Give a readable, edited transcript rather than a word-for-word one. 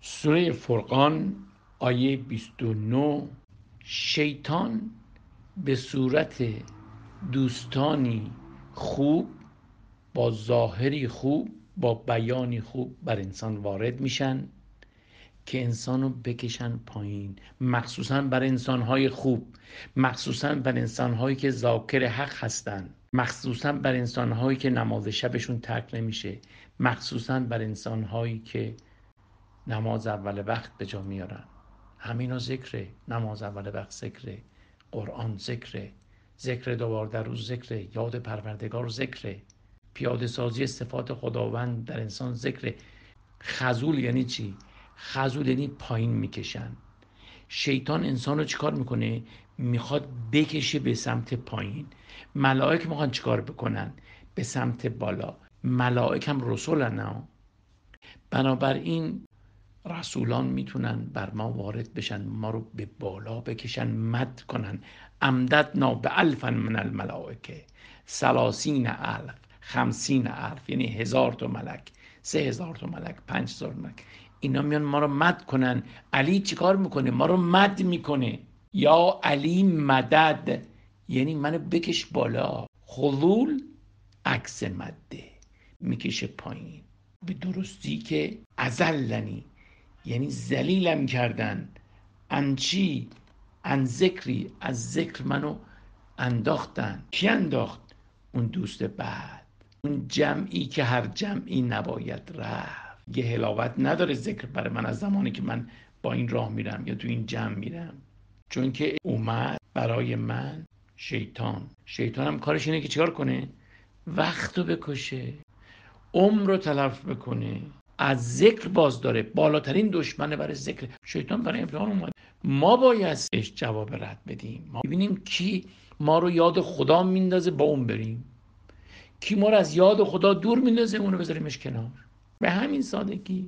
سوره فرقان آیه 29. شیطان به صورت دوستانی خوب، با ظاهری خوب، با بیانی خوب بر انسان وارد میشن که انسانو بکشن پایین، مخصوصا بر انسانهای خوب، مخصوصا بر انسانهایی که ذاکر حق هستن، مخصوصا بر انسانهایی که نماز شبشون ترک نمیشه، مخصوصا بر انسانهایی که نماز اول وقت به جا میارن. همینا ذکره، نماز اول وقت ذکره، قرآن ذکره، ذکر دوبار در روز ذکره، یاد پروردگار ذکره، پیاده سازی صفات خداوند در انسان ذکره. خذول یعنی چی؟ خذول یعنی پایین میکشن. شیطان انسان رو چیکار میکنه؟ میخواد بکشه به سمت پایین. ملائک میخوان چیکار بکنن؟ به سمت بالا. ملائک هم رسولن. بنابراین رسولان میتونن بر ما وارد بشن، ما رو به بالا بکشن، مد کنن. امددنا به الفا من الملائکه، 30,000، 50,000، یعنی 1000 تا ملک، 3000 تا ملک، 5000 ملک. اینا میان ما رو مد کنن. علی چیکار میکنه؟ ما رو مد میکنه. یا علی مدد، یعنی منو بکش بالا. خذول عکس مده، میکشه پایین. به درستی که ازلنی، یعنی ذلیلم کردن. ان چی؟ ان ذکری، از ذکر منو انداختن. کی انداخت؟ اون دوست بعد، اون جمعی که هر جمعی نباید رفت. یه حلاوت نداره ذکر برای من از زمانی که من با این راه میرم یا تو این جمع میرم، چون که اومد برای من شیطان هم کارش اینه که چیکار کنه؟ وقت رو بکشه، عمر رو تلف بکنه، از ذکر باز داره. بالاترین دشمنه برای ذکر. شیطان برای امتحان اومد، ما باید بهش جواب رد بدیم. ما ببینیم کی ما رو یاد خدا میندازه، با اون بریم. کی ما رو از یاد خدا دور میندازه، اون رو بذاریمش کنار. به همین سادگی.